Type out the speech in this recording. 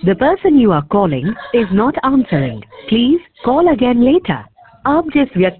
The person you are calling is not answering. Please call again later. आप जिस व्यक्ति